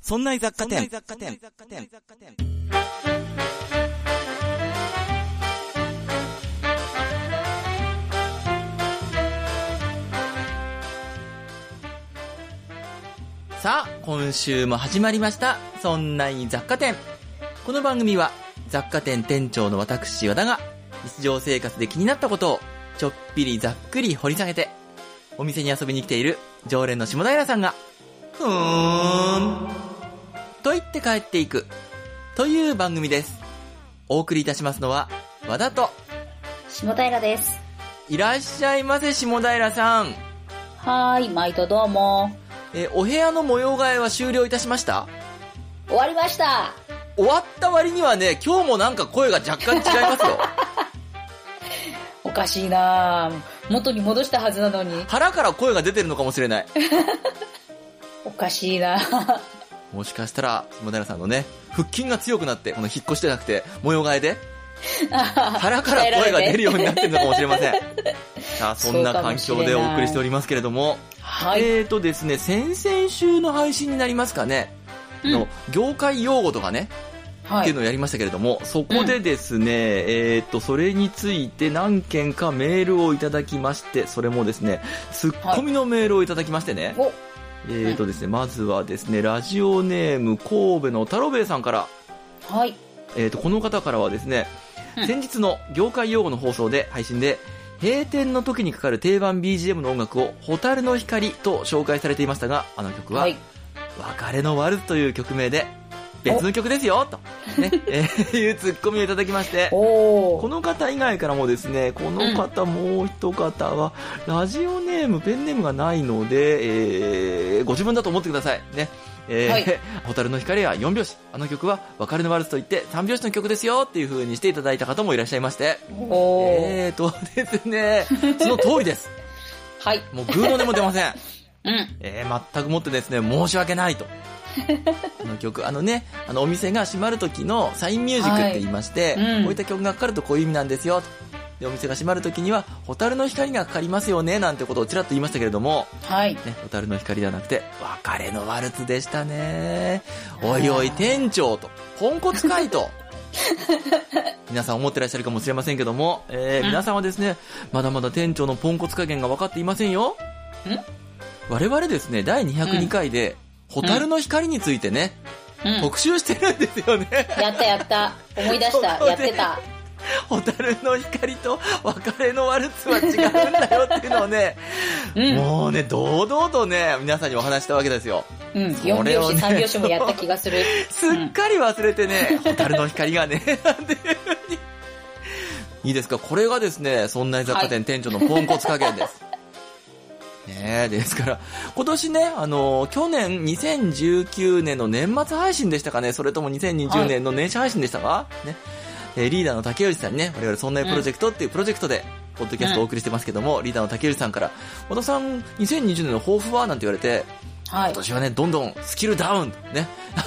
そんな雑貨店。さあ、今週も始まりました。そんな雑貨店。この番組は雑貨店店長の私和田が日常生活で気になったことをちょっぴりざっくり掘り下げて、お店に遊びに来ている常連の下平さんがふーんと言って帰っていくという番組です。お送りいたしますのは和田と下平です。 いらっしゃいませ。下平さん。 はーい、毎度どうも。 お部屋の模様替えは終了いたしました？ 終わりました。 終わった割にはね、今日もなんか声が若干違いますよ。 おかしいなぁ。元に戻したはずなのに。 腹から声が出てるのかもしれない。 おかしいなぁ。 もしかしたら下平さんのね、腹筋が強くなって、この引っ越しじゃなくて模様替えで腹から声が出るようになってるのかもしれません。さあ、そんな環境でお送りしておりますけれども、 はい、 ですね、先々週の配信になりますかね、の業界用語とかね、っていうのをやりましたけれども、そこでですね、それについて何件かメールをいただきまして、それもですね、ツッコミのメールをいただきましてね、ですね、まずはですね、ラジオネーム神戸の太郎兵衛さんから、 はい、 この方からはですね、先日の業界用語の放送で配信で、閉店の時にかかる定番 BGM の音楽を蛍の光と紹介されていましたが、あの曲は、別れのワルツという曲名で別の曲ですよと、ねいうツッコミをいただきまして、この方以外からもですね、この方もう一方はラジオネームペンネームがないので、ご自分だと思ってくださいね。蛍の光は4拍子、あの曲は別れのワルツといって3拍子の曲ですよっていう風にしていただいた方もいらっしゃいまして、ですね、その通りです。はい。もうグーの音も出ません。全くもってですね、申し訳ないと。この曲、お店が閉まる時のサインミュージックって言いまして、こういった曲がかかるとこういう意味なんですよと。で、お店が閉まる時には蛍の光がかかりますよねなんてことをちらっと言いましたけれども、ね、蛍の光ではなくて別れのワルツでしたね。おいおい店長とポンコツかいと皆さん思ってらっしゃるかもしれませんけども、皆さんはですね、まだまだ店長のポンコツ加減が分かっていませんよ。我々ですね、第202回で蛍の光についてね、特集してるんですよね。 やった思い出した。やってた。 蛍の光と別れのワルツは違うんだよっていうのをね、もうね、堂々とね、皆さんにお話したわけですよ。 4拍子、3拍子もやった気がする。 すっかり忘れてね、蛍の光がね、なんていう風に。いいですか、これがですね、そんな雑貨店店長のポンコツ加減です。ねえ、ですから、今年ね、去年2019年の年末配信でしたかね、それとも2020年の年始配信でしたか、ね。リーダーの竹内さんにね、我々そんなプロジェクトっていうプロジェクトで、ポッドキャストをお送りしてますけども、リーダーの竹内さんから、和田さん、2020年の抱負はなんて言われて、今年はね、どんどんスキルダウン、ね、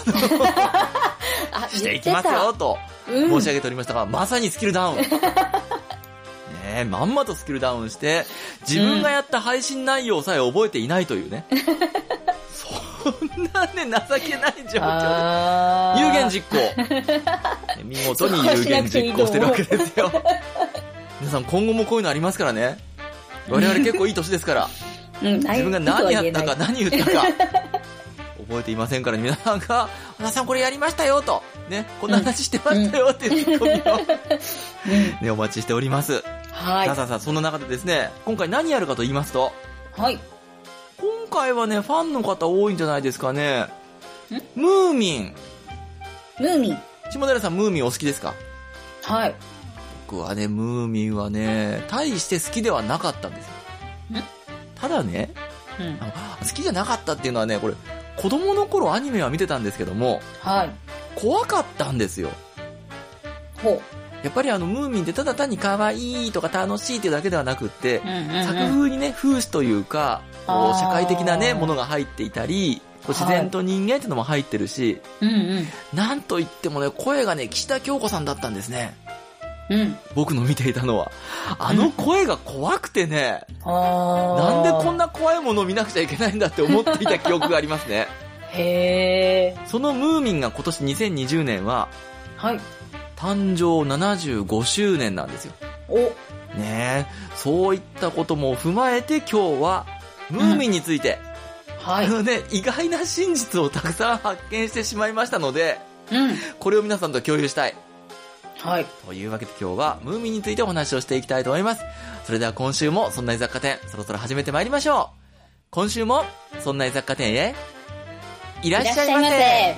していきますよ、と申し上げておりましたが、まさにスキルダウン。ね、まんまとスキルダウンして、自分がやった配信内容さえ覚えていないというね。そんなね、情けない状況で有言実行、見事に有言実行してるわけですよ。皆さん今後もこういうのありますからね。我々結構いい年ですから、自分が何やったか何言ったか覚えていませんから、皆さんが和田さんこれやりましたよとね、こんな話してましたよっていうツッコミをね、お待ちしております。さあそんな中でですね、今回何やるかと言いますと、今回はね、ファンの方多いんじゃないですかね。ムーミン。下平さん、ムーミンお好きですか？僕はね、ムーミンはね、大して好きではなかったんですよ。ただね、好きじゃなかったっていうのはね、これ、子供の頃アニメは見てたんですけども、怖かったんですよ。やっぱりムーミンってただ単に可愛いとか楽しいっていうだけではなくって、作風にね、風刺というか、社会的なね、ものが入っていたり、自然と人間っていうのも入ってるし、なんといってもね、声がね、岸田京子さんだったんですね。僕の見ていたのは。あの声が怖くてね、なんでこんな怖いものを見なくちゃいけないんだって思っていた記憶がありますね。 へー。 そのムーミンが今年2020年は、 はい。 誕生75周年なんですよ。 お、 ねえ、そういったことも踏まえて今日は、ムーミンについて、 はい。 ね、意外な真実をたくさん発見してしまいましたので、 うん。 これを皆さんと共有したい。 はい。 というわけで今日はムーミンについてお話をしていきたいと思います。それでは今週もそんな雑貨店、そろそろ始めてまいりましょう。今週もそんな雑貨店へいらっしゃいませ。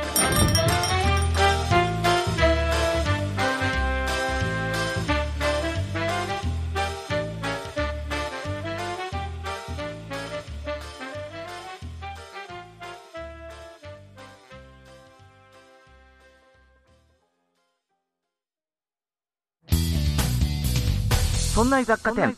そんな雑貨店。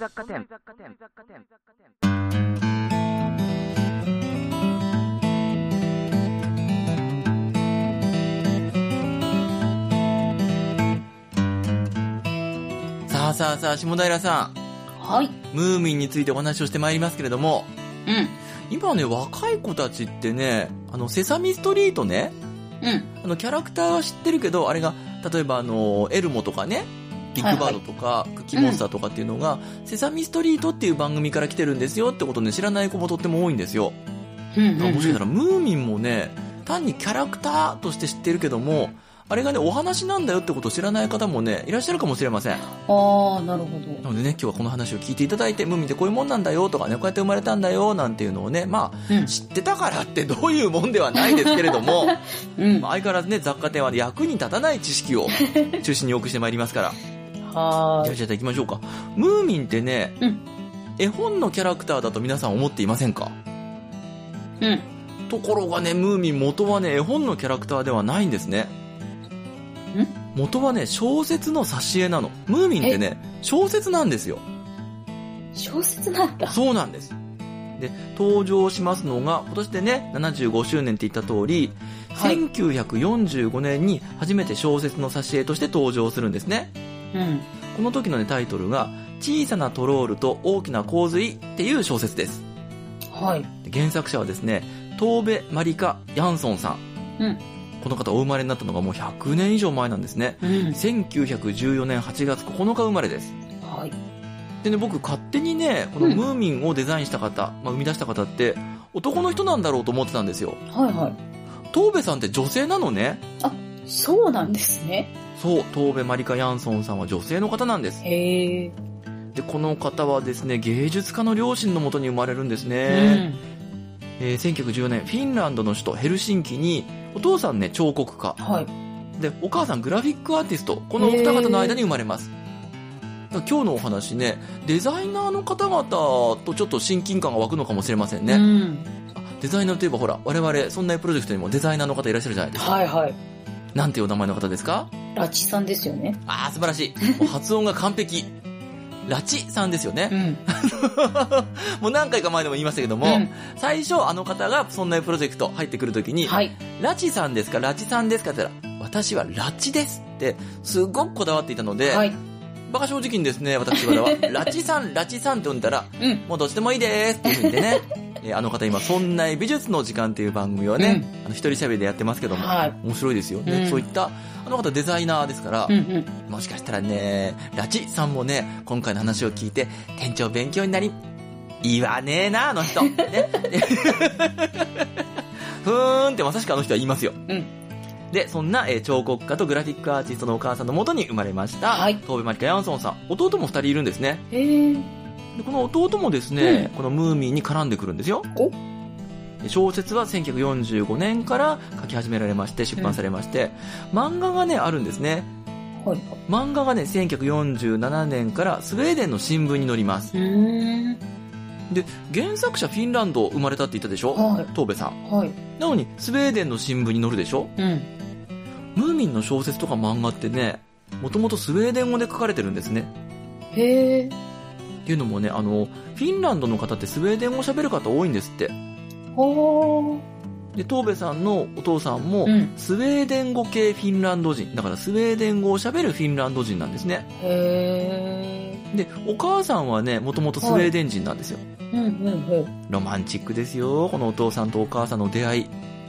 さあ、下平さん。 はい。 ムーミンについてお話をしてまいりますけれども、 うん。 今ね、若い子たちってね、セサミストリートね、 うん。 キャラクターは知ってるけど、あれが、例えばエルモとかね、ビッグバードとか、クッキーモンスターとかっていうのが、セサミストリートっていう番組から来てるんですよってことね、知らない子もとっても多いんですよ。もしかしたらムーミンもね、単にキャラクターとして知ってるけども、あれがね、お話なんだよってことを知らない方もね、いらっしゃるかもしれません。 ああ、なるほど。 なのでね、今日はこの話を聞いていただいて、ムーミンってこういうもんなんだよとかね、こうやって生まれたんだよなんていうのをね、まあ、知ってたからってどういうもんではないですけれども、まあ相変わらずね、雑貨店は役に立たない知識を中心に多くしてまいりますから。 はーい。 じゃあ行きましょうか。ムーミンってね、絵本のキャラクターだと皆さん思っていませんか？ところがね、ムーミン元はね、絵本のキャラクターではないんですね。元はね、小説の挿絵なの。ムーミンってね、小説なんですよ。 小説なんだ。 そうなんです。で、登場しますのが、今年でね、75周年って言った通り、1945年に初めて小説の挿絵として登場するんですね。この時のね、タイトルが、小さなトロールと大きな洪水っていう小説です。 はい。 原作者はですね、トーベ・マリカ・ヤンソンさん。この方お生まれになったのがもう100年以上前なんですね。1914年8月9日生まれです。 はい。 でね、僕勝手にね、このムーミンをデザインした方、生み出した方って男の人なんだろうと思ってたんですよ。 はいはい。 トーベさんって女性なのね。 あ、そうなんですね。 そう、トーベ・マリカ・ヤンソンさんは女性の方なんです。 へで、この方はですね、芸術家の両親のもとに生まれるんですね。1914年、フィンランドの首都ヘルシンキに、お父さんね、彫刻家。で、お母さんグラフィックアーティスト。このお二方の間に生まれます。今日のお話ね、デザイナーの方々とちょっと親近感が湧くのかもしれませんね。デザイナーといえばほら、我々、そんなプロジェクトにもデザイナーの方いらっしゃるじゃないですか。 はいはい。 なんていうお名前の方ですか？ ラチさんですよね。 あー、素晴らしい。もう発音が完璧。ラチさんですよね。もう何回か前でも言いましたけども、最初あの方がそんなプロジェクト入ってくるときに、ラチさんですかラチさんですかって言ったら、私はラチですってすごくこだわっていたので、バカ正直にですね、私はラチさん、ラチさんって呼んだら、もうどっちでもいいですっていう風にね、あの方今、そんな美術の時間っていう番組をね、一人喋りでやってますけども、面白いですよね。そういった、あの方デザイナーですから、もしかしたらね、ラチさんもね、今回の話を聞いて、店長勉強になり、言わねえな、あの人。ね、ふーんってまさしくあの人は言いますよ。で、そんな、彫刻家とグラフィックアーティストのお母さんの元に生まれました、トーベ・マリカ・ヤンソンさん。弟も2人いるんですね。でこの弟もですね、このムーミンに絡んでくるんですよ。小説は1945年から書き始められまして、出版されまして、漫画がね、あるんですね。漫画がね、1947年からスウェーデンの新聞に載ります。で、原作者フィンランド生まれたって言ったでしょ、トーベさん。なのに、スウェーデンの新聞に載るでしょ、ムーミンの小説とか漫画ってね、もともとスウェーデン語で書かれてるんですね。 へー。 っていうのもね、フィンランドの方ってスウェーデン語喋る方多いんですって。で、トーベさんのお父さんも、スウェーデン語系フィンランド人。だからスウェーデン語を喋るフィンランド人なんですね。 へー。 で、お母さんはね、もともとスウェーデン人なんですよ。ロマンチックですよ、このお父さんとお母さんの出会い。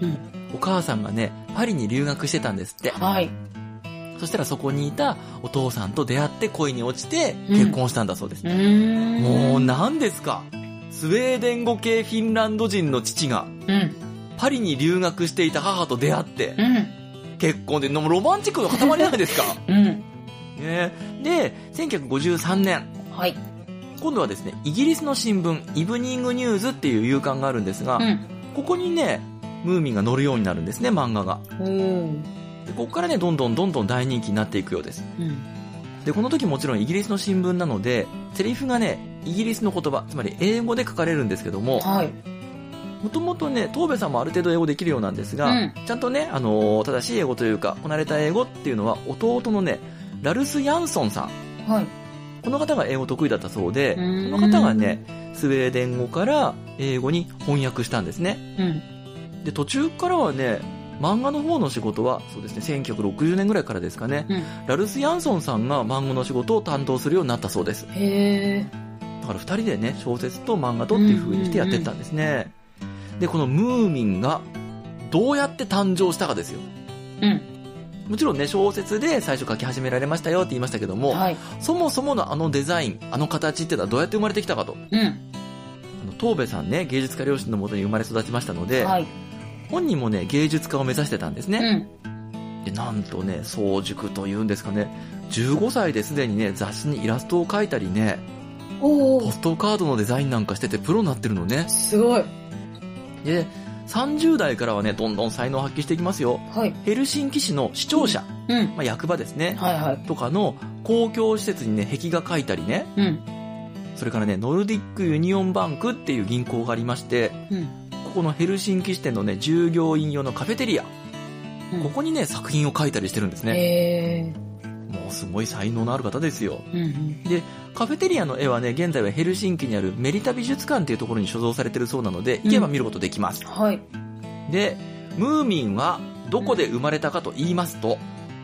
お母さんがね、パリに留学してたんですって。 はい。 そしたらそこにいたお父さんと出会って恋に落ちて結婚したんだそうです。もう何ですか。スウェーデン語系フィンランド人の父が、パリに留学していた母と出会って、結婚で、ロマンチックの塊じゃないですか。ね、で、1953年。はい。今度はですね、イギリスの新聞、イブニングニューズっていう夕刊があるんですが、ここにね、ムーミンが載るようになるんですね、漫画が。でここからね、どんどん大人気になっていくようです。で、この時もちろんイギリスの新聞なので、セリフがね、イギリスの言葉、つまり英語で書かれるんですけども、もともとね、東部さんもある程度英語できるようなんですが、ちゃんとね、正しい英語というか、こなれた英語っていうのは、弟のね、ラルス・ヤンソンさん。この方が英語得意だったそうで、この方がね、スウェーデン語から英語に翻訳したんですね。で、途中からはね、漫画の方の仕事は、そうですね、1960年ぐらいからですかね、ラルス・ヤンソンさんが漫画の仕事を担当するようになったそうです。だから二人でね、小説と漫画とっていう風にしてやってったんですね。で、このムーミンがどうやって誕生したかですよ。もちろんね、小説で最初書き始められましたよって言いましたけども、そもそものあのデザイン、あの形っていうのはどうやって生まれてきたかと。東部さんね、芸術家両親のもとに生まれ育ちましたので、本人もね、芸術家を目指してたんですね。で、なんとね、早熟というんですかね、15歳ですでにね、雑誌にイラストを描いたりね、ポストカードのデザインなんかしててプロになってるのね。 すごい。 で、30代からはね、どんどん才能を発揮していきますよ。ヘルシンキ市の市庁舎、役場ですね、とかの公共施設にね、壁画描いたりね、それからね、ノルディックユニオンバンクっていう銀行がありまして、ここのヘルシンキ支店のね、従業員用のカフェテリア、ここにね、作品を描いたりしてるんですね。もうすごい才能のある方ですよ。で、カフェテリアの絵はね、現在はヘルシンキにあるメリタ美術館っていうところに所蔵されてるそうなので、行けば見ることできます。で、ムーミンはどこで生まれたかと言いますと、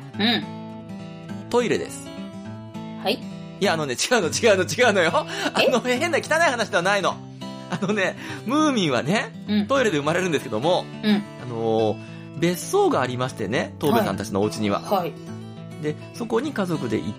トイレです。いや、違うのよ。変な汚い話ではないの。ムーミンはね、トイレで生まれるんですけども、別荘がありましてね、東部さんたちのお家には。で、そこに家族で行って、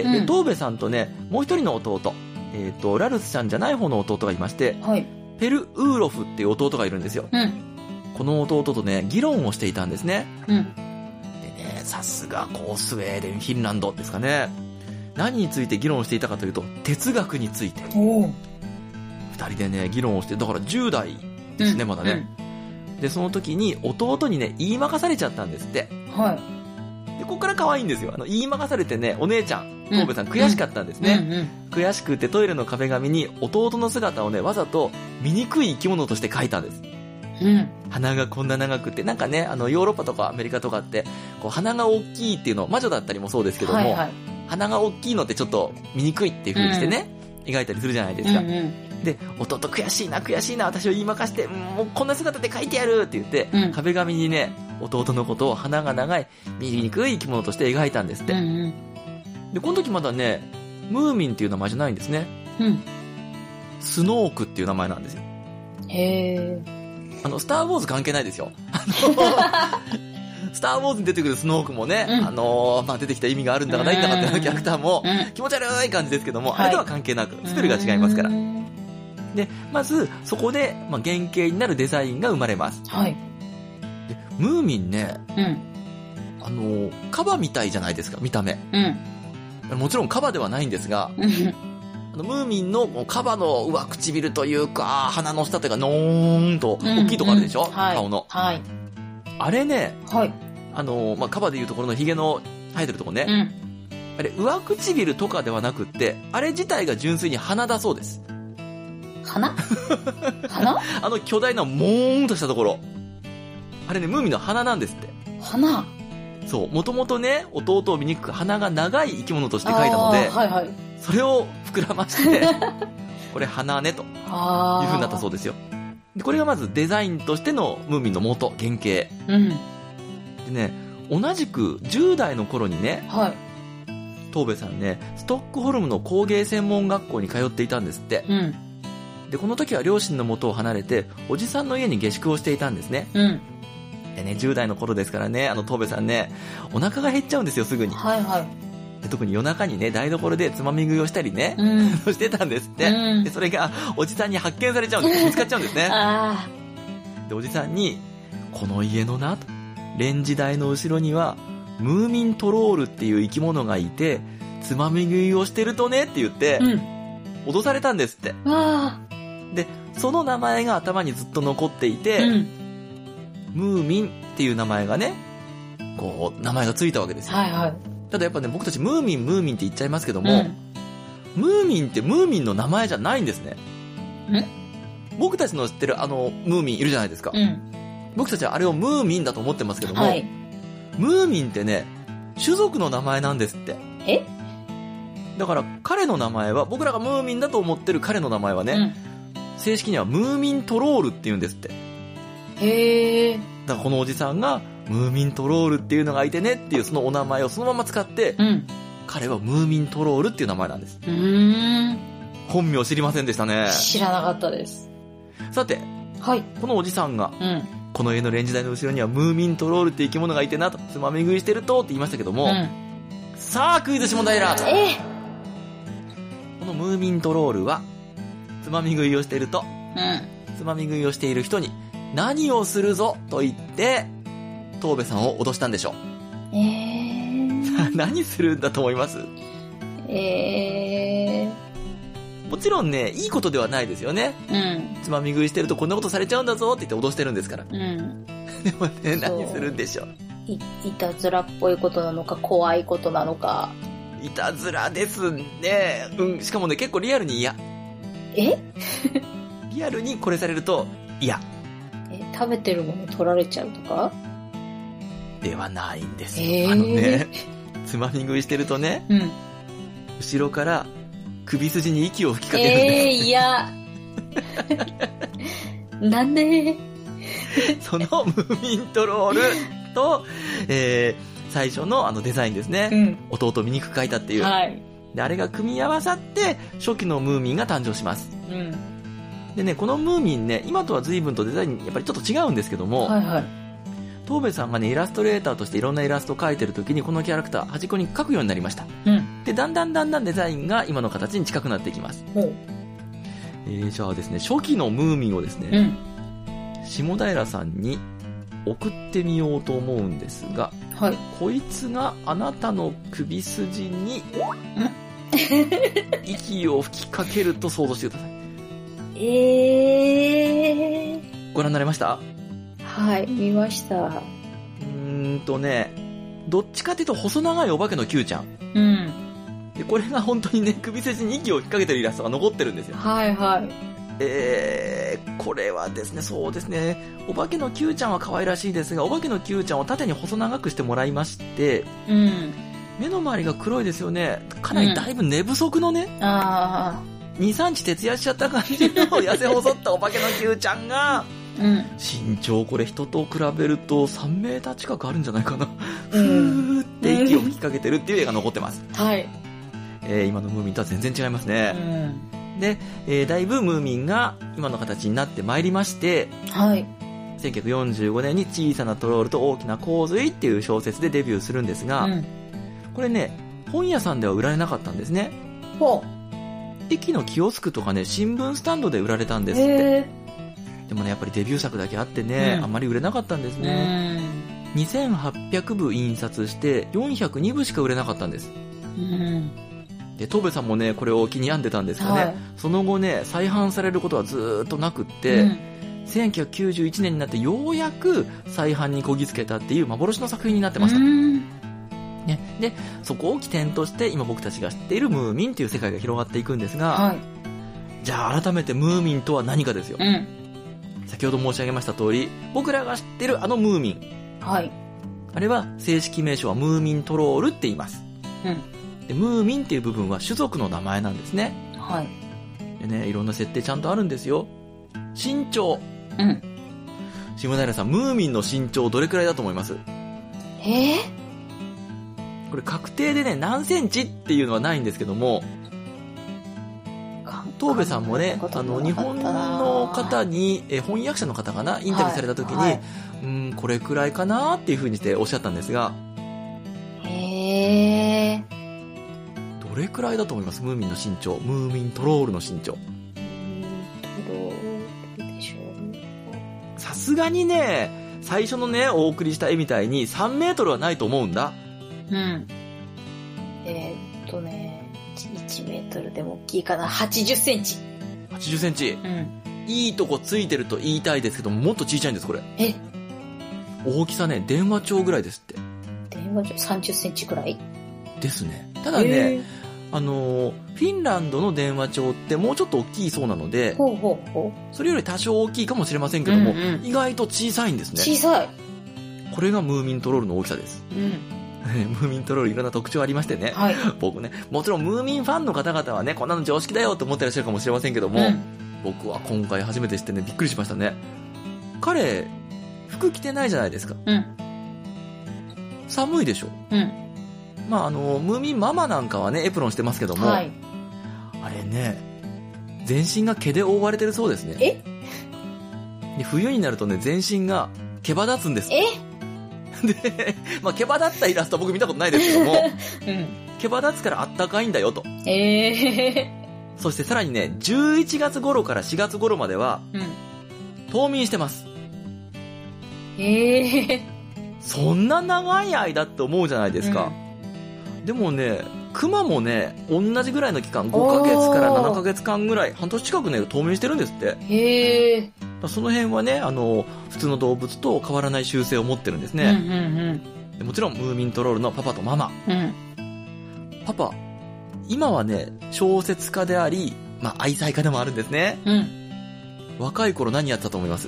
で、東部さんとね、もう一人の弟、ラルスちゃんじゃない方の弟がいまして、ペル・ウーロフっていう弟がいるんですよ。この弟とね、議論をしていたんですね。でね、さすがスウェーデン、フィンランドですかね。何について議論していたかというと、哲学について。二人でね、議論をして、だから10代ですね、まだね。で、その時に弟にね、言いまかされちゃったんですって。で、ここから可愛いんですよ。言いまかされてね、お姉ちゃん、東部さん悔しかったんですね。悔しくてトイレの壁紙に弟の姿をね、わざと醜い生き物として描いたんです。鼻がこんな長くて、なんかね、ヨーロッパとかアメリカとかって、鼻が大きいっていうの、魔女だったりもそうですけども、鼻が大きいのってちょっと醜いっていう風にしてね、描いたりするじゃないですか。で、弟悔しいな、私を言いまかして、もうこんな姿で描いてやるって言って、壁紙にね、弟のことを鼻が長い、醜い生き物として描いたんですって。で、この時まだね、ムーミンっていう名前じゃないんですね。スノークっていう名前なんですよ。スターウォーズ関係ないですよ。スターウォーズに出てくるスノークもね、出てきた意味があるんだかないんだかっていうキャラクターも気持ち悪い感じですけども、あれとは関係なく、スペルが違いますから。で、まず、そこで、原型になるデザインが生まれます。で、ムーミンね、カバみたいじゃないですか、見た目。もちろんカバではないんですが、ムーミンのカバの上唇というか、鼻の下というか、のーんと、大きいとこあるでしょ、顔の。あれね、カバでいうところのヒゲの生えてるとこね。あれ、上唇とかではなくって、あれ自体が純粋に鼻だそうです。 鼻巨大なもーんとしたところ。あれね、ムーミンの鼻なんですって。 鼻？ そう、もともとね、弟を醜く鼻が長い生き物として描いたので、それを膨らまして、これ鼻ねという風になったそうですよ。で、これがまずデザインとしてのムーミンの元、原型。でね、同じく10代の頃にね、東部さんね、ストックホルムの工芸専門学校に通っていたんですって。で、この時は両親の元を離れて、おじさんの家に下宿をしていたんですね。 でね、10代の頃ですからね、東部さんね、お腹が減っちゃうんですよ、すぐに。 はいはい。 で特に夜中にね、台所でつまみ食いをしたりね、してたんですって、で。それが、おじさんに発見されちゃうんです。見つかっちゃうんですね。で、おじさんに、この家のな、レンジ台の後ろには、ムーミントロールっていう生き物がいて、つまみ食いをしてるとねって言って、脅されたんですって。で、その名前が頭にずっと残っていて、ムーミンっていう名前がね、こう、名前がついたわけですよ。はいはい。ただやっぱね、僕たちムーミンって言っちゃいますけども、ムーミンってムーミンの名前じゃないんですね。僕たちの知ってるムーミンいるじゃないですか。僕たちはあれをムーミンだと思ってますけども、はい、ムーミンってね、種族の名前なんですって。だから彼の名前は、僕らがムーミンだと思ってる彼の名前はね、正式にはムーミントロールって言うんですって。へー。だからこのおじさんがムーミントロールっていうのがいてねっていうそのお名前をそのまま使って、彼はムーミントロールっていう名前なんです。本名知りませんでしたね。 知らなかったです。 さて、はい、このおじさんが、この家のレンジ台の後ろにはムーミントロールって生き物がいてなと、つまみ食いしてるとって言いましたけども、さあクイズ下平。このムーミントロールはつまみ食いをしていると、つまみ食いをしている人に何をするぞと言って東部さんを脅したんでしょう。さあ何するんだと思います？もちろんね、いいことではないですよね。つまみ食いしてるとこんなことされちゃうんだぞって言って脅してるんですから。でもね、何するんでしょう。 いたずらっぽいことなのか、怖いことなのか。 いたずらですね。しかもね、結構リアルに嫌。リアルにこれされると嫌。 食べてるもの取られちゃうとかではないんですよ。ね、つまみ食いしてるとね、後ろから首筋に息を吹きかけるんです。 いや。なんでそのムーミントロールと、最初のデザインですね。弟を醜く描いたっていう。で、あれが組み合わさって、初期のムーミンが誕生します。でね、このムーミンね、今とは随分とデザイン、やっぱりちょっと違うんですけども、東部さんがね、イラストレーターとしていろんなイラストを描いてる時に、このキャラクター、端っこに描くようになりました。で、だんだんデザインが今の形に近くなっていきます。じゃあですね、初期のムーミンをですね、下平さんに送ってみようと思うんですが、こいつがあなたの首筋に息を吹きかけると想像してください。ご覧になれました？ はい、見ました。 どっちかっていうと細長いお化けの Q ちゃん。で、これが本当にね、首筋に息を吹きかけてるイラストが残ってるんですよ。これはですね、そうですね、お化けの Q ちゃんは可愛らしいですが、お化けの Q ちゃんを縦に細長くしてもらいまして、目の周りが黒いですよね。かなりだいぶ寝不足のね、2、3日徹夜しちゃった感じの痩せ細ったお化けの Q ちゃんが、身長これ人と比べると3メーター近くあるんじゃないかな。ふーって息を吹きかけてるっていう絵が残ってます。今のムーミンとは全然違いますね。で、だいぶムーミンが今の形になってまいりまして、1945年に小さなトロールと大きな洪水っていう小説でデビューするんですが、これね、本屋さんでは売られなかったんですね。駅のキオスクとかね、新聞スタンドで売られたんですって。でもね、やっぱりデビュー作だけあってね、あんまり売れなかったんですね。2800部印刷して402部しか売れなかったんです。で、東部さんもね、これを気に病んでたんですがね、その後ね、再販されることはずーっとなくって、1991年になってようやく再販にこぎつけたっていう幻の作品になってました。で、そこを起点として今僕たちが知っているムーミンっていう世界が広がっていくんですが、じゃあ改めてムーミンとは何かですよ。先ほど申し上げました通り、僕らが知ってるあのムーミン。あれは正式名称はムーミントロールって言います。でムーミンっていう部分は種族の名前なんですね。でね、いろんな設定ちゃんとあるんですよ。身長。下平さん、ムーミンの身長どれくらいだと思います？これ確定でね、何センチっていうのはないんですけども、 東部さんもね、 考えたことな日かったな本の方に、翻訳者の方かな、インタビューされた時に、 はいこれくらいかなっていう風にしておっしゃったんですが、 へー。 どれくらいだと思います？ムーミンの身長。ムーミントロールの身長。 どうでしょう。 さすがにね、最初のね、お送りした絵みたいに3メートルはないと思うんだ。 うん。1メートルでも大きいかな。80センチ。 80センチ。 うん。 いいとこついてると言いたいですけども、もっと小さいんです、これ。 え、 大きさね、電話帳ぐらいですって。 電話帳30センチくらいですね。ただね、フィンランドの電話帳ってもうちょっと大きいそうなので、 ほうほうほそれより多少大きいかもしれませんけども、 うんうん意外と小さいんですう。 ね。 小さい。 これがムーミントロールの大きさです。 うん。 ムーミントロールいろんな特徴ありましてね。 はい。 僕ね、もちろんムーミンファンの方々はね、こんなの常識だよと思ってらっしゃるかもしれませんけども、 うん僕は今回初めて知ってね、びっくりしましたね。彼、服着てないじゃないですか。 うん。 寒いでしょ。 うん。 まあ、ムーミンママなんかはね、エプロンしてますけども、 はい。 あれね、全身が毛で覆われてるそうですね。で冬になるとね、全身が毛羽立つんです。で、まあ、毛羽立ったイラストは僕見たことないですけども、 うん。 毛羽立つからあったかいんだよと。そしてさらにね、11月頃から4月頃までは、 うん。 冬眠してます。そんな長い間って思うじゃないですか。でもね、クマもね、同じぐらいの期間、5ヶ月から7ヶ月間ぐらい、半年近くね、冬眠してるんですって。 へー。 その辺はね、普通の動物と変わらない習性を持ってるんですね。でもちろん、ムーミントロールのパパとママ。パパ、今はね、小説家であり、まあ、愛妻家でもあるんですね。若い頃何やってたと思います？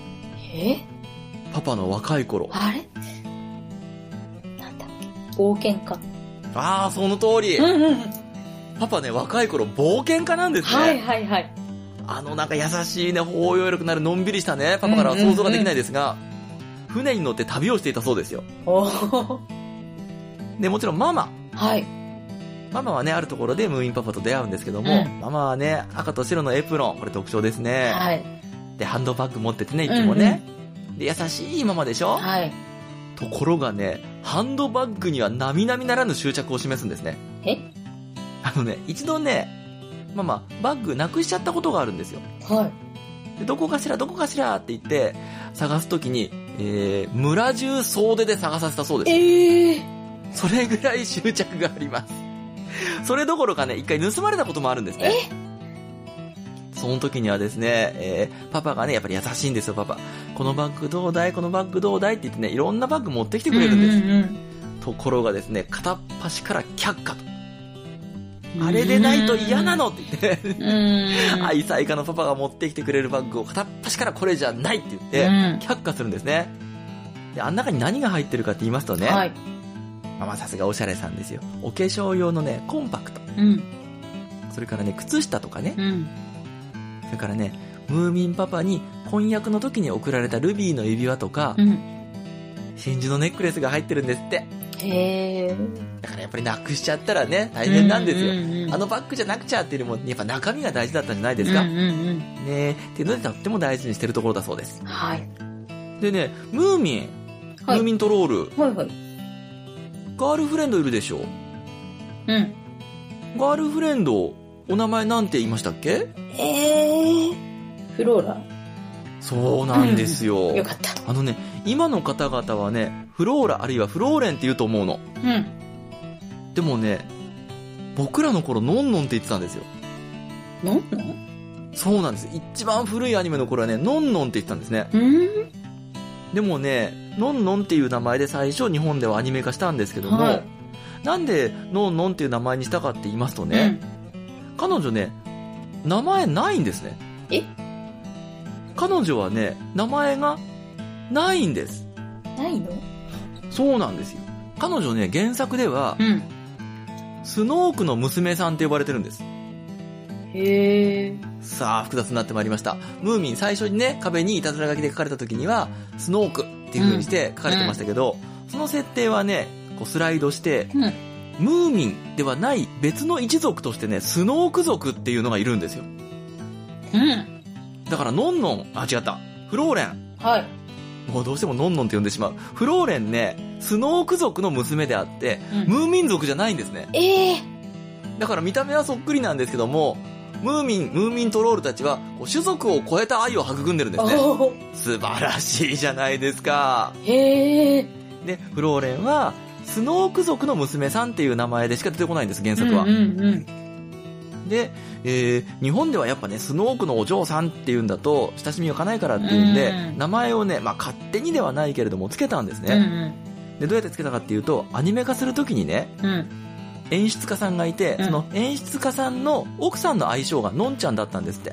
パパの若い頃。 あれなんだっけ、冒険家。 ああ、その通り。パパね、若い頃冒険家なんですね。 はいはいはい。 なんか優しいね、包容力のあるのんびりしたね、パパからは想像ができないですが、船に乗って旅をしていたそうですよ。で、もちろんママ。 はい。 ママはね、あるところでムーミンパパと出会うんですけども、ママはね、赤と白のエプロン、これ特徴ですね。 はい。 で、ハンドバッグ持っててね、いつもね。で、優しいママでしょ？ はい。 ところがね、ハンドバッグには並々ならぬ執着を示すんですね。一度ね、ママ、バッグなくしちゃったことがあるんですよ。 はい。 で、どこかしらって言って、探すときに、村中総出で探させたそうです。それぐらい執着があります。それどころかね、一回盗まれたこともあるんですね。その時にはですね、パパがね、やっぱり優しいんですよ、パパ。このバッグどうだい？このバッグどうだい？って言ってね、いろんなバッグ持ってきてくれるんです。ところがですね、片っ端から却下と。あれでないと嫌なのって言って、愛妻家のパパが持ってきてくれるバッグを片っ端からこれじゃないって言って、却下するんですね。で、あん中に何が入ってるかって言いますとね、はい、ママさすがおしゃれさんですよ。お化粧用のね、コンパクト。それからね、靴下とかね、それからね、ムーミンパパに婚約の時に贈られたルビーの指輪とか、真珠のネックレスが入ってるんですって。だからやっぱりなくしちゃったらね、大変なんですよ。あのバッグじゃなくちゃっていうよりも、やっぱ中身が大事だったんじゃないですか。ね、っていうのでとっても大事にしてるところだそうです。はい。でね、ムーミントロール。ガールフレンドいるでしょ？ガールフレンド、お名前なんて言いましたっけ？ フローラ。 そうなんですよ。 よかった。 今の方々はね、フローラあるいはフローレンって言うと思うの。でもね、僕らの頃ノンノンって言ってたんですよ。 ノンノン？ そうなんです。一番古いアニメの頃はね、ノンノンって言ってたんですね。でもね、ノンノンっていう名前で最初日本ではアニメ化したんですけども、なんでノンノンっていう名前にしたかって言いますとね、彼女ね、名前ないんですね。彼女はね、名前がないんです。 ないの？ そうなんですよ。彼女ね、原作では、スノークの娘さんって呼ばれてるんです。さあ、複雑になってまいりました。ムーミン最初にね、壁にいたずら書きで書かれた時には、スノークっていう風にして書かれてましたけど、その設定はね、こうスライドして、 ムーミンではない別の一族としてね、スノーク族っていうのがいるんですよ。 うん。 だからノンノン、違った。フローレン。 はい。 もうどうしてもノンノンって呼んでしまう。フローレンね、スノーク族の娘であって、ムーミン族じゃないんですね。だから見た目はそっくりなんですけども、ムーミントロールたちは種族を超えた愛を育んでるんですね。素晴らしいじゃないですか。で、フローレンはスノーク族の娘さんっていう名前でしか出てこないんです、原作は。で、日本ではやっぱね、スノークのお嬢さんっていうんだと親しみをかないからっていうんで、名前をね、勝手にではないけれどもつけたんですね。で、どうやってつけたかっていうと、アニメ化するときにね、演出家さんがいて、その演出家さんの奥さんの愛称がのんちゃんだったんですって。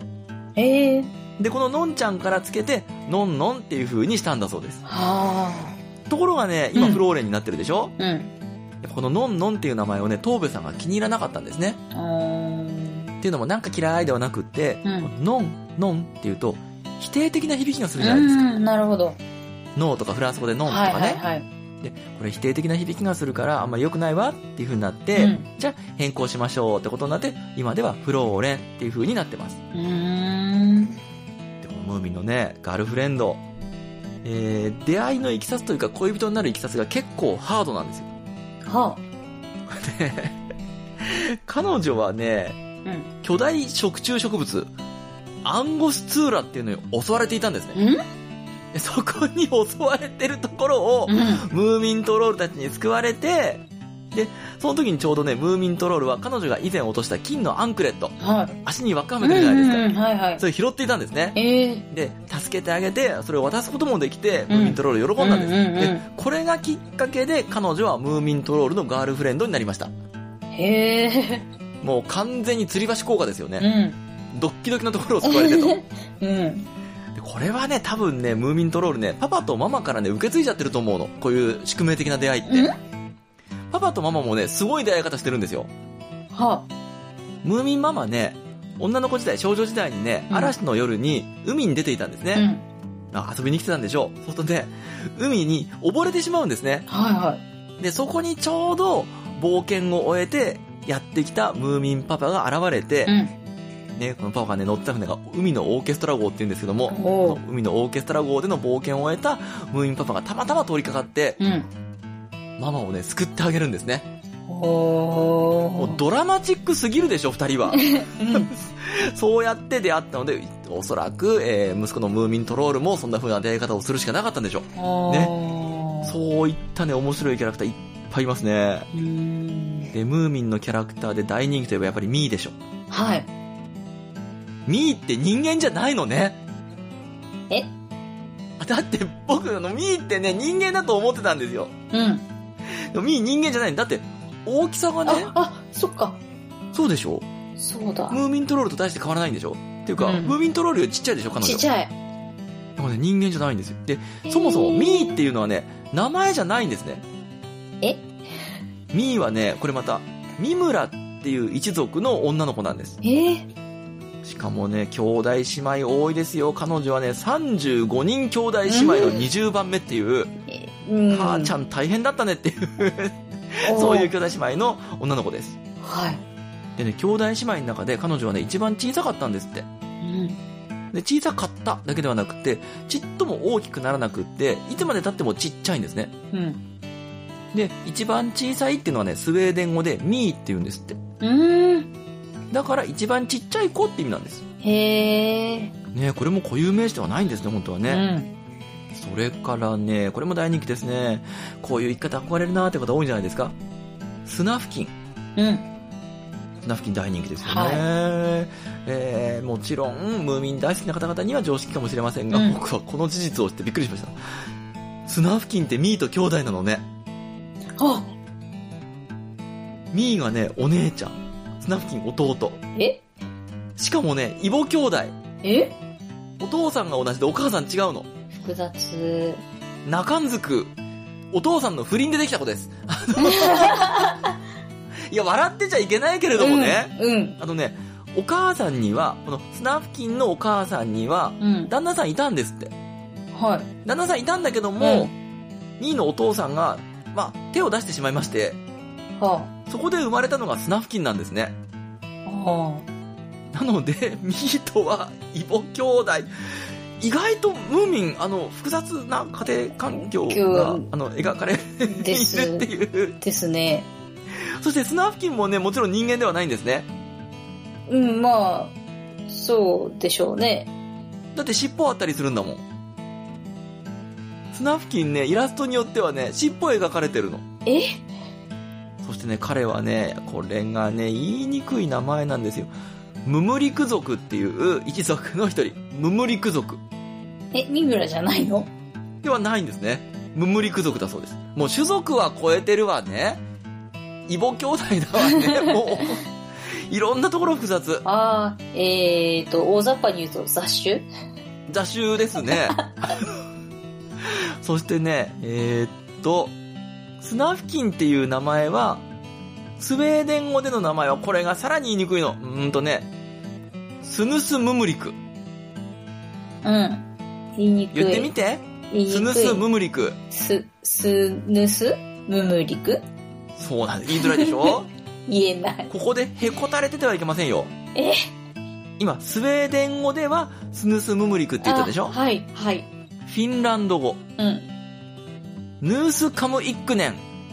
で、こののんちゃんからつけて、のんのんっていう風にしたんだそうです。ところがね、今フローレンになってるでしょ。こののんのんっていう名前をね、東部さんが気に入らなかったんですね。っていうのもなんか嫌いではなくって、のんのんっていうと否定的な響きがするじゃないですか。 なるほど。 ノーとかフランス語でノンとかね。で、これ否定的な響きがするからあんまり良くないわっていう風になって、じゃあ変更しましょうってことになって、今ではフローレンっていう風になってます。で、このムーミンのね、ガールフレンド、出会いのいきさつというか恋人になるいきさつが結構ハードなんですよ。で、彼女はね、巨大食虫植物アンゴスツーラっていうのに襲われていたんですね。そこに襲われてるところを、ムーミントロールたちに救われて、でその時にちょうどね、ムーミントロールは彼女が以前落とした金のアンクレット、足に輪っかはめてるじゃないですか。それ拾っていたんですね。で助けてあげて、それを渡すこともできて、ムーミントロール喜んだんです。でこれがきっかけで彼女はムーミントロールのガールフレンドになりました。もう完全に吊り橋効果ですよね。ドッキドキのところを救われてと。でこれはね、多分ね、ムーミントロールね、パパとママからね、受け継いじゃってると思うの。こういう宿命的な出会いって。パパとママもね、すごい出会い方してるんですよ。ムーミンママね、女の子時代、少女時代にね、嵐の夜に海に出ていたんですね。遊びに来てたんでしょう。そうするとね、海に溺れてしまうんですね。で、そこにちょうど冒険を終えてやってきたムーミンパパが現れて、ね、このパパがね、乗ってた船が海のオーケストラ号って言うんですけども、海のオーケストラ号での冒険を終えたムーミンパパがたまたま通りかかって、ママをね、救ってあげるんですね。もうドラマチックすぎるでしょ、二人は。そうやって出会ったので、おそらく、息子のムーミントロールもそんな風な出会い方をするしかなかったんでしょう。ね。そういったね、面白いキャラクターいっぱいいますね。で、ムーミンのキャラクターで大人気といえばやっぱりミーでしょ。ミーって人間じゃないのね。だって僕ミーってね、人間だと思ってたんですよ。でもミー人間じゃないんだって、大きさがね。 そっか。 そうでしょ。 そうだ。 ムーミントロールと大して変わらないんでしょ。っていうか、ムーミントロールよりちっちゃいでしょ、彼女。 ちっちゃい。 でもね、人間じゃないんですよ。で、そもそもミーっていうのはね、名前じゃないんですね。ミーはね、これまたミムラっていう一族の女の子なんです。しかもね、兄弟姉妹多いですよ。彼女はね、35人兄弟姉妹の20番目っていう、母ちゃん大変だったねっていうそういう兄弟姉妹の女の子です。でね、兄弟姉妹の中で彼女はね、一番小さかったんですって。で、小さかっただけではなくて、ちっとも大きくならなくって、いつまで経ってもちっちゃいんですね。で、一番小さいっていうのはね、スウェーデン語でミーって言うんですって。だから一番ちっちゃい子って意味なんです。ね、これも固有名詞ではないんですね、本当はね。それからね、これも大人気ですね。こういう生き方憧れるなーって方多いんじゃないですか。スナフキン。スナフキン大人気ですよね。もちろんムーミン大好きな方々には常識かもしれませんが、僕はこの事実を知ってびっくりしました。スナフキンってミーと兄弟なのね。ミーがね、お姉ちゃん、スナフキン弟。しかもね、異母兄弟。お父さんが同じでお母さん違うの。 複雑。 中んずく、お父さんの不倫でできた子です。いや、笑ってちゃいけないけれどもね。お母さんには、このスナフキンのお母さんには、旦那さんいたんですって。旦那さんいたんだけども、ミーのお父さんが、手を出してしまいまして、 そこで生まれたのがスナフキンなんですね。 あなので、ミートはイボ兄弟。意外とムーミン、複雑な家庭環境が、描かれているっていう。 ですね。 そしてスナフキンもね、もちろん人間ではないんですね。 うん、まあ、そうでしょうね。 だって尻尾あったりするんだもん。スナフキンね、イラストによってはね、尻尾描かれてるの。そしてね、彼はね、これがね、言いにくい名前なんですよ。ムムリク族っていう一族の一人。ムムリク族。 ミムラじゃないの？ ではないんですね。ムムリク族だそうです。もう種族は超えてるわね。イボ兄弟だわね。もう、いろんなところ複雑。 大雑把に言うと雑種？ 雑種ですね。そしてね、スナフキンっていう名前は、スウェーデン語での名前はこれがさらに言いにくいの。スヌスムムリク。 うん。言いにくい。 言ってみて。 言いにくい。 スヌスムムリク。 スヌスムムリク？ そうなんです。言いづらいでしょ？ 言えない。 ここでへこたれててはいけませんよ。今、スウェーデン語ではスヌスムムリクって言ったでしょ？ はい、はい。 フィンランド語。ヌースカムイックネン。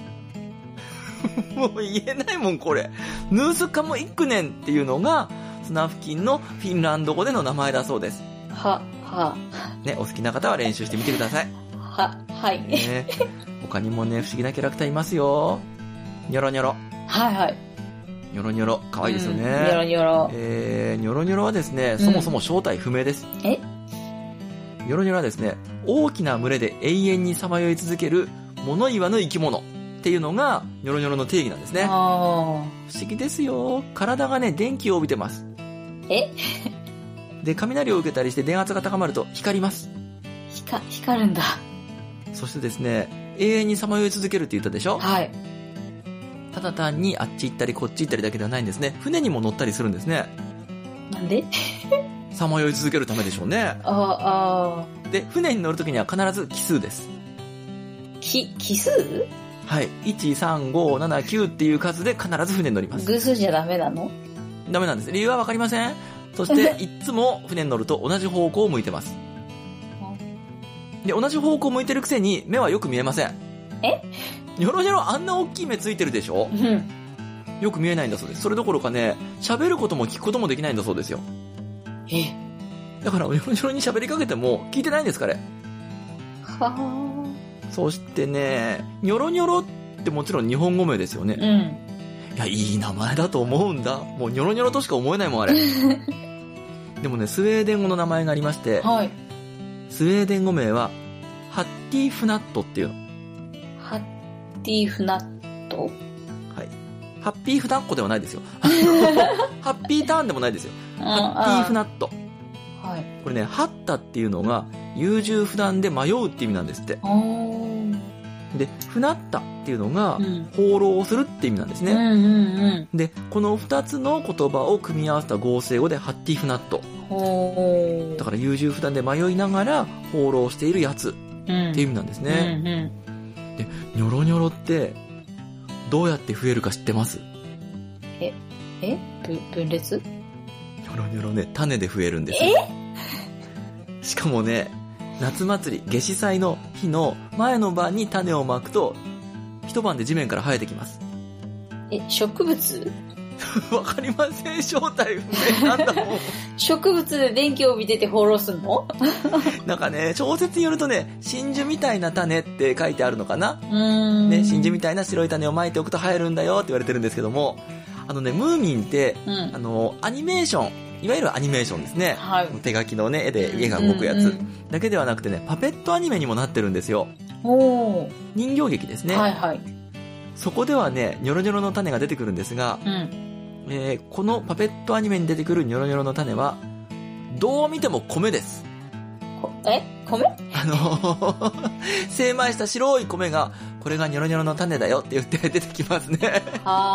もう言えないもん、これ。ヌースカムイックネンっていうのが、スナフキンのフィンランド語での名前だそうです。ね、お好きな方は練習してみてください。 はい。 ね、他にもね、不思議なキャラクターいますよ。ニョロニョロ。 はい。 ニョロニョロ、かわいいですよね。 ニョロニョロ。 ニョロニョロはですね、そもそも正体不明です。ニョロニョロはですね、大きな群れで永遠にさまよい続ける物言わぬ生き物っていうのがニョロニョロの定義なんですね。不思議ですよ。体がね、電気を帯びてます。で、雷を受けたりして電圧が高まると光ります。 光るんだ。 そしてですね、永遠にさまよい続けるって言ったでしょ？ はい。 ただ単にあっち行ったりこっち行ったりだけではないんですね。船にも乗ったりするんですね。 なんで？ さまよい続けるためでしょうね。で、船に乗るときには必ず奇数です。 奇数？ はい。1、3、5、7、9っていう数で必ず船に乗ります。 偶数じゃダメなの？ ダメなんです。理由はわかりません。そして、いつも船に乗ると同じ方向を向いてます。で、同じ方向を向いてるくせに目はよく見えません。ニョロニョロあんな大きい目ついてるでしょ？よく見えないんだそうです。それどころかね、喋ることも聞くこともできないんだそうですよ。だから、ニョロニョロに喋りかけても聞いてないんです、彼。そしてね、ニョロニョロってもちろん日本語名ですよね。いや、いい名前だと思うんだ。もうニョロニョロとしか思えないもん、あれ。でもね、スウェーデン語の名前がありまして、スウェーデン語名は、ハッティフナットっていうの。 ハッティフナット？ はい。ハッピーフナッコではないですよ。ハッピーターンでもないですよ。ハッティフナット。これね、ハッタっていうのが、優柔不断で迷うって意味なんですって。で、フナッタっていうのが、放浪をするって意味なんですね。で、この二つの言葉を組み合わせた合成語で、ハッティフナット。だから優柔不断で迷いながら放浪しているやつっていう意味なんですね。で、ニョロニョロってどうやって増えるか知ってます？ 分裂？ ニョロニョロね、種で増えるんですよ。しかもね、夏祭り、夏至祭の日の前の晩に種をまくと、一晩で地面から生えてきます。 植物？ わかりません。正体不明なんだもん。 植物で電気を帯びてて放浪すんの？ なんかね、小説によるとね、真珠みたいな種って書いてあるのかな？ね、真珠みたいな白い種をまいておくと生えるんだよって言われてるんですけども、ムーミンって、アニメーション、いわゆるアニメーションですね。手書きのね、絵で絵が動くやつだけではなくてね、パペットアニメにもなってるんですよ。人形劇ですね。そこではね、ニョロニョロの種が出てくるんですが、このパペットアニメに出てくるニョロニョロの種は、どう見ても米です。 米？ 精米した白い米が、これがニョロニョロの種だよって言って出てきますね。だ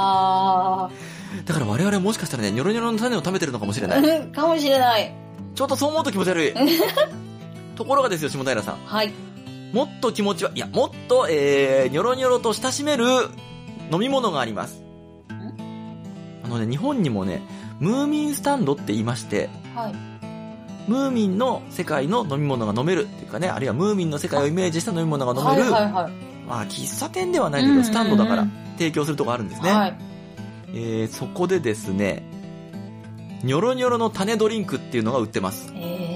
から我々もしかしたらね、ニョロニョロの種を食べてるのかもしれない。 かもしれない。 ちょっとそう思うと気持ち悪い。ところがですよ、下平さん。もっと気持ちは、いや、もっと、ニョロニョロと親しめる飲み物があります。 日本にもね、ムーミンスタンドって言いまして、 はい。 ムーミンの世界の飲み物が飲めるっていうかね、あるいはムーミンの世界をイメージした飲み物が飲める、 はいはいはい。 まあ喫茶店ではないけど、スタンドだから提供するとこあるんですね。 はい。 そこでですね、ニョロニョロの種ドリンクっていうのが売ってます。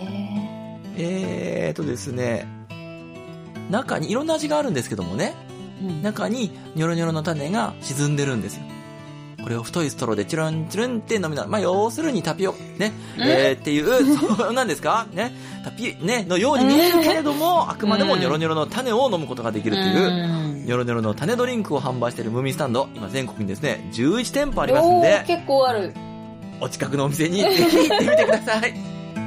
ですね、中にいろんな味があるんですけどもね、中にニョロニョロの種が沈んでるんですよ。これを太いストローでチュルンチュルンって飲みながら、まあ要するにタピオね、っていう、そうなんですかね、ね、のように見えるけれども、あくまでもニョロニョロの種を飲むことができるという、ニョロニョロの種ドリンクを販売しているムーミンスタンド、今全国にですね、11店舗ありますんで、 結構ある。 お近くのお店にぜひ行ってみてください。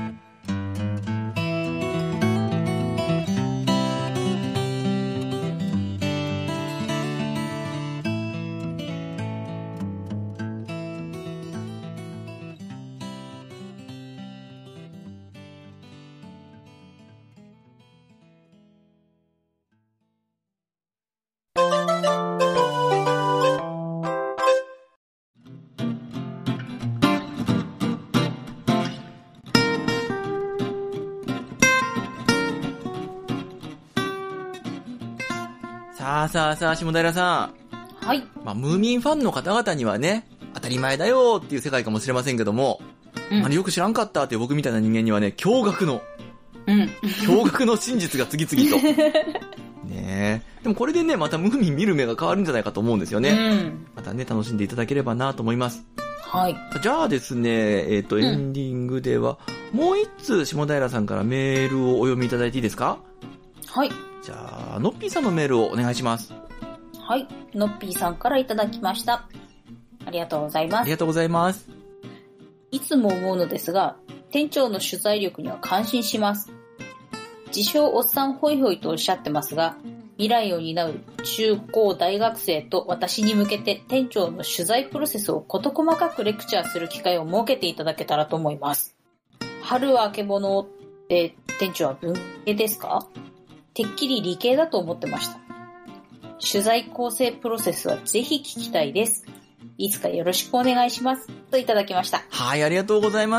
さあ、下平さん。はい。 まあ、ムーミンファンの方々にはね、当たり前だよっていう世界かもしれませんけども、よく知らんかったっていう僕みたいな人間にはね、驚愕の真実が次々と。ねえ。でもこれでね、またムーミン見る目が変わるんじゃないかと思うんですよね。またね、楽しんでいただければなと思います。 はい。 じゃあですね、エンディングでは、もう一通下平さんからメールをお読みいただいていいですか？ はい。 じゃあ、のっぴーさんのメールをお願いします。 はい。のっぴーさんからいただきました。ありがとうございます。 ありがとうございます。 いつも思うのですが、店長の取材力には感心します。自称おっさんホイホイとおっしゃってますが、未来を担う中高大学生と私に向けて店長の取材プロセスを事細かくレクチャーする機会を設けていただけたらと思います。春はあけぼのって店長は文系ですか？てっきり理系だと思ってました。取材構成プロセスはぜひ聞きたいです。いつかよろしくお願いします。といただきました。 はい、ありがとうございます。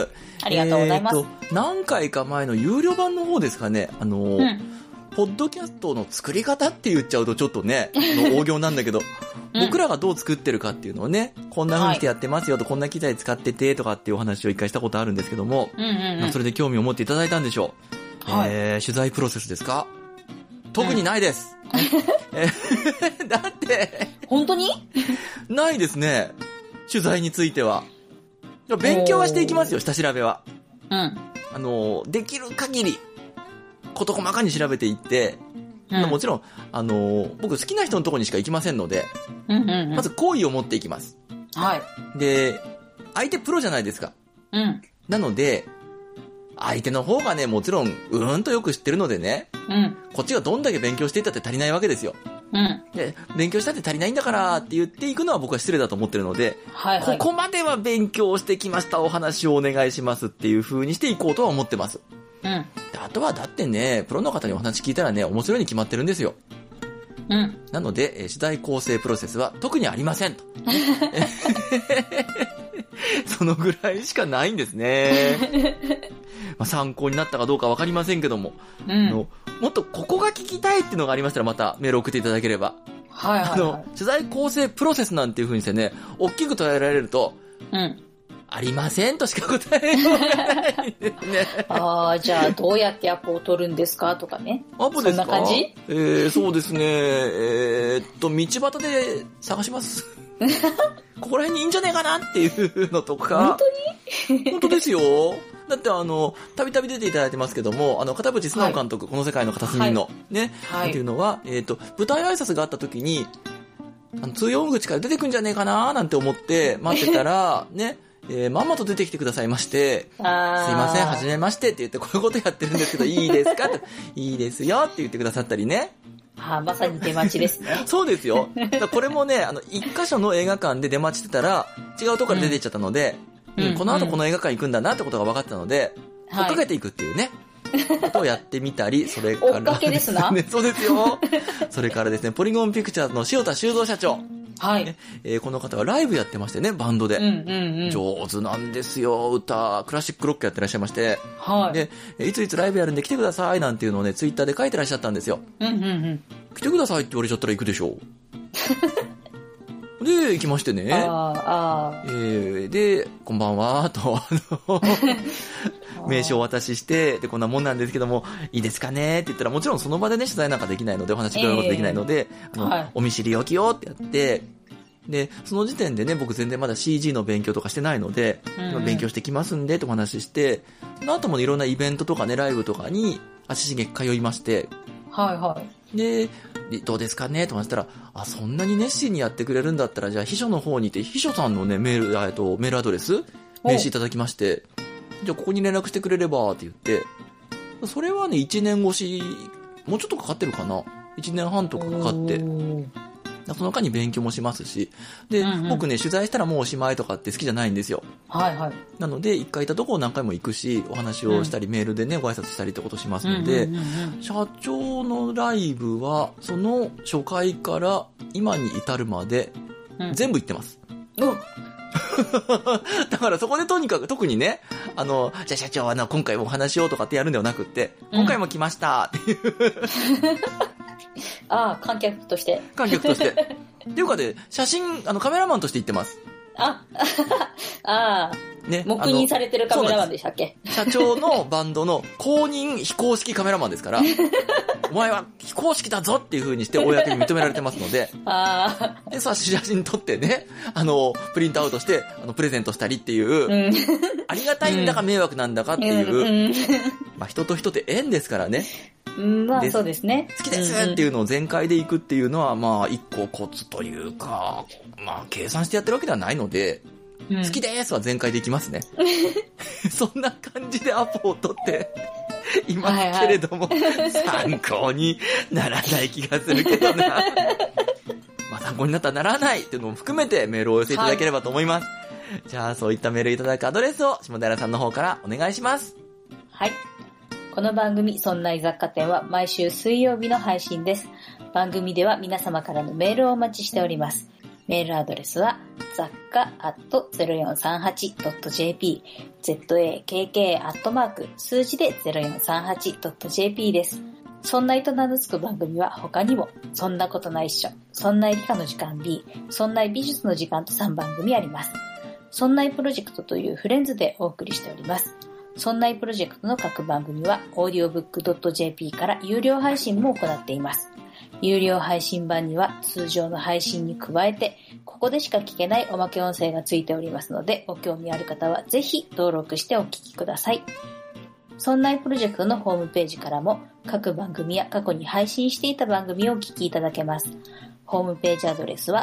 ありがとうございます。 何回か前の有料版の方ですかね。ポッドキャストの作り方って言っちゃうとちょっとね、大行なんだけど、僕らがどう作ってるかっていうのをね、こんな風にしてやってますよと、こんな機材使っててとかっていうお話を一回したことあるんですけども、それで興味を持っていただいたんでしょう。取材プロセスですか？特にないです。だって、 本当に？ ないですね。取材については。勉強はしていきますよ、下調べは。できる限り、事細かに調べていって、もちろん、僕好きな人のところにしか行きませんので、まず好意を持っていきます。 はい。 で、相手プロじゃないですか。なので、相手の方がね、もちろん、とよく知ってるのでね、こっちがどんだけ勉強していったって足りないわけですよ。で、勉強したって足りないんだからって言っていくのは僕は失礼だと思ってるので、ここまでは勉強してきました、お話をお願いしますっていう風にしていこうとは思ってます。あとはだってね、プロの方にお話聞いたらね、面白いに決まってるんですよ。なので、取材構成プロセスは特にありませんと。そのぐらいしかないんですね。参考になったかどうかわかりませんけども、もっとここが聞きたいっていうのがありましたらまたメール送っていただければ。取材構成プロセスなんていう風にしてね、大きく捉えられると、ありませんとしか答えようがないですね。 じゃあどうやってアポを取るんですかとかね。 アポですか？ そんな感じ？ そうですね。道端で探します。ここら辺にいいんじゃねえかなっていうのとか。 本当に？ 本当ですよ。だってたびたび出ていただいてますけども、片渕素直監督、この世界の片隅の、ね、っていうのは、舞台挨拶があった時に、通用口から出てくんじゃねえかななんて思って待ってたら、ね、まんまと出てきてくださいまして、すいません、はじめましてって言ってこういうことやってるんですけど、いいですかって、いいですよって言ってくださったりね。 まさに出待ちですね。 そうですよ。これもね、一箇所の映画館で出待ちしてたら、違うとこから出ていっちゃったので、この後この映画館行くんだなってことが分かったので、追っかけていくっていうね、ことをやってみたり、それから追っかけですな。 そうですよ。それからですね、ポリゴンピクチャーズの塩田修造社長。 はい。 ね、この方はライブやってましてね、バンドで。上手なんですよ、歌。クラシックロックやってらっしゃいまして。 はい。 で、いついつライブやるんで来てくださいなんていうのをね、ツイッターで書いてらっしゃったんですよ。来てくださいって言われちゃったら行くでしょで、行きましてね。で、こんばんは、と、名刺をお渡しして、で、こんなもんなんですけども、いいですかねって言ったら、もちろんその場でね、取材なんかできないので、お話伺うことできないので、お見知りおきよってやって、で、その時点でね、僕全然まだ CG の勉強とかしてないので、勉強してきますんで、とお話しして、その後もいろんなイベントとかね、ライブとかに足しげく通いまして、で、どうですかねと話したら、そんなに熱心にやってくれるんだったら、じゃあ秘書の方にいて、秘書さんのね、メールアドレス名刺いただきまして、じゃあここに連絡してくれればって言って、それはね、1年越し、もうちょっとかかってるかな ?1 年半とかかかって、その間に勉強もしますし、で、僕ね、取材したらもうおしまいとかって好きじゃないんですよ。なので、一回行ったところ何回も行くし、お話をしたり、メールでね、ご挨拶したりってことしますので、社長のライブは、その初回から今に至るまで、全部行ってます。だからそこでとにかく特にね、じゃあ社長今回もお話しようとかってやるんではなくって、今回も来ましたっていう。 観客として。 っていうかね、写真、カメラマンとして行ってます。 ね、黙認されてるカメラマンでしたっけ？ 社長のバンドの公認非公式カメラマンですから、お前は非公式だぞっていう風にして公に認められてますので、で、写真撮ってね、プリントアウトして、プレゼントしたりっていう、ありがたいんだか迷惑なんだかっていう、人と人って縁ですからね。 そうですね。 好きですっていうのを全開で行くっていうのは、一個コツというか、計算してやってるわけではないので、好きですは全開で行きますね。そんな感じでアポを取っていますけれども、参考にならない気がするけどな。参考になったらならないっていうのも含めてメールをお寄せいただければと思います。じゃあ、そういったメールいただくアドレスを下平さんの方からお願いします。 はい。この番組、そんな雑貨店は毎週水曜日の配信です。番組では皆様からのメールをお待ちしております。メールアドレスは、雑貨@0438.jp、zakk@ 数字で 0438.jp です。そんなと名の付く番組は他にも、そんなことないっしょ、そんな理科の時間 B、そんな美術の時間と3番組あります。そんなプロジェクトというフレンズでお送りしております。そんなプロジェクトの各番組は audiobook.jp から有料配信も行っています。有料配信版には通常の配信に加えて、ここでしか聞けないおまけ音声がついておりますので、ご興味ある方はぜひ登録してお聞きください。そんなプロジェクトのホームページからも各番組や過去に配信していた番組をお聞きいただけます。ホームページアドレスは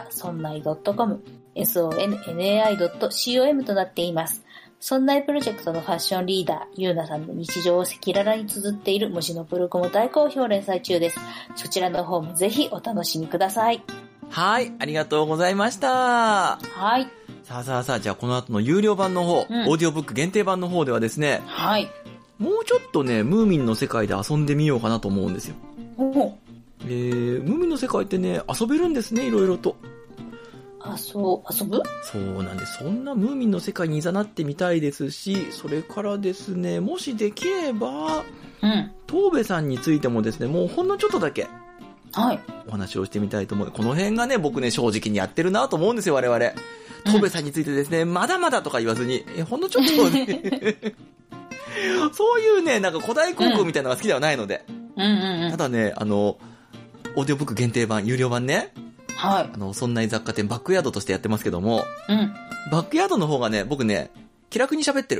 sonnai.com、sonnai.com となっています。そんなプロジェクトのファッションリーダー、ゆうなさんの日常を赤裸々に綴っている文字のブログも大好評連載中です。そちらの方もぜひお楽しみください。 はい、ありがとうございました。 はい。 さあ、じゃあこの後の有料版の方、オーディオブック限定版の方ではですね、 はい。 もうちょっとね、ムーミンの世界で遊んでみようかなと思うんですよ。ムーミンの世界ってね、遊べるんですね、いろいろと。 遊ぶ？ そうなんです。そんなムーミンの世界に誘ってみたいですし、それからですね、もしできれば、東部さんについてもですね、もうほんのちょっとだけ、お話をしてみたいと思う。この辺がね、僕ね、正直にやってるなと思うんですよ、我々。東部さんについてですね、まだまだとか言わずに、ほんのちょっとね、そういうね、なんか古代高校みたいなのが好きではないので、ただね、オーディオブック限定版、有料版ね、そんな雑貨店バックヤードとしてやってますけども、バックヤードの方がね、僕ね、気楽に喋ってる。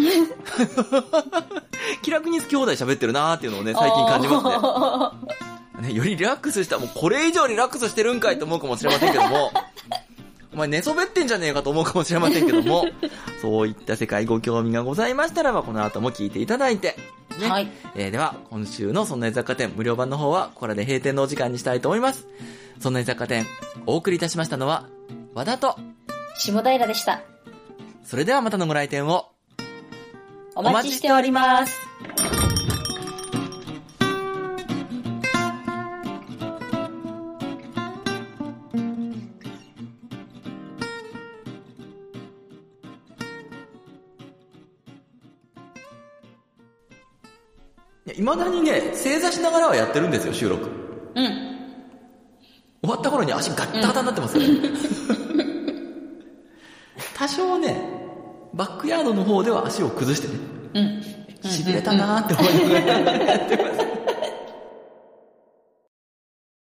気楽に好き放題喋ってるなーっていうのをね、最近感じますね。よりリラックスした、もうこれ以上リラックスしてるんかいと思うかもしれませんけども、お前寝そべってんじゃねえかと思うかもしれませんけども、そういった世界ご興味がございましたらば、この後も聞いていただいて、ね。では、今週のそんな雑貨店無料版の方は、これで閉店のお時間にしたいと思います。そんな雑貨店、お送りいたしましたのは、和田と下平でした。 それではまたのご来店をお待ちしております。 未だにね、正座しながらはやってるんですよ、収録。 うん。 終わった頃に足ガッタガタになってますよね。多少ね、バックヤードの方では足を崩してね。 うん。 痺れたなーって思いながらやってます。